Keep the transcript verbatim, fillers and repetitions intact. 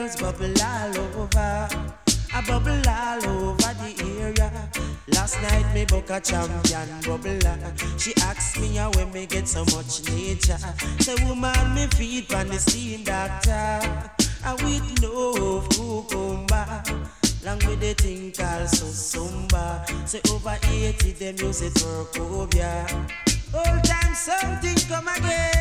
Bubble all over, a bubble all over the area. Last night me book a champion bubbler. She asked me how when me get so much nature. Say woman me feed on the steam doctor. I with no cucumber. Long with the thing called Susumba. Say over eighty them use it for cobia. Old time something come again.